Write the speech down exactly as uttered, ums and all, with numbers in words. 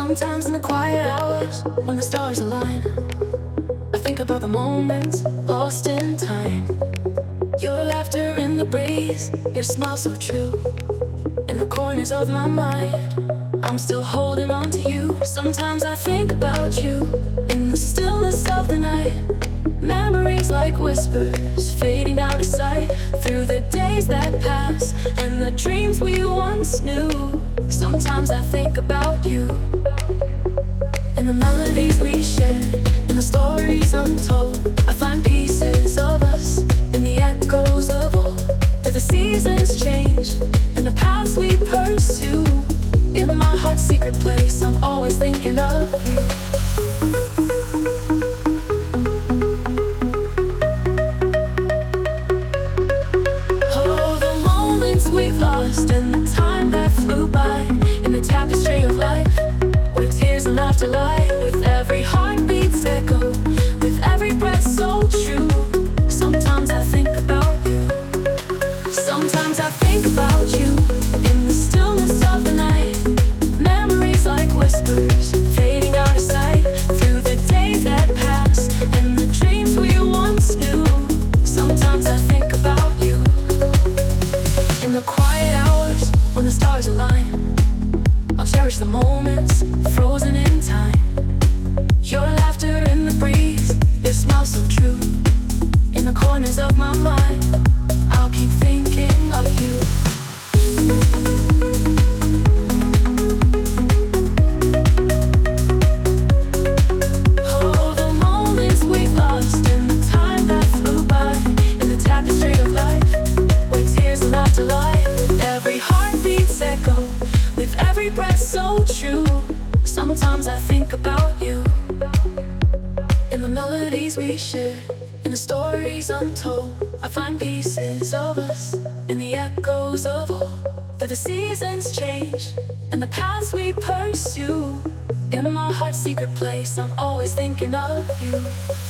Sometimes in the quiet hours, when the stars align, I think about the moments lost in time. Your laughter in the breeze, your smile so true. In the corners of my mind, I'm still holding on to you. Sometimes I think about you in the stillness of the night. Memories like whispers fading out of sight, through the days that pass and the dreams we once knew. Sometimes I think about you and the melodies we shared, and the stories untold. I find pieces of us in the echoes of old, that the seasons change and the paths we pursue. In my heart's secret place, I'm always thinking of you. Oh, the moments we've lost and the time that flew by, in the tapestry of life, with tears and laughter lie, with every heartbeat's echo, with every breath so true. Sometimes I think about you. Sometimes I think about you in the stillness of the night. Memories like whispers fading out of sight, through the days that pass and the dreams we once knew. Sometimes I think about you in the quiet hours when the stars align. I'll cherish the moments frozen in time. Your laughter in the breeze, your smile so true. In the corners of my mind, I'll keep thinking of you. Oh, the moments we've lost and the time that flew by, in the tapestry of life, where tears and laughter lie, with every heartbeat's echo, with every breath so true. Sometimes I think about you in the melodies we share, in the stories untold. I find pieces of us in the echoes of old, that the seasons change and the paths we pursue. In my heart's secret place, I'm always thinking of you.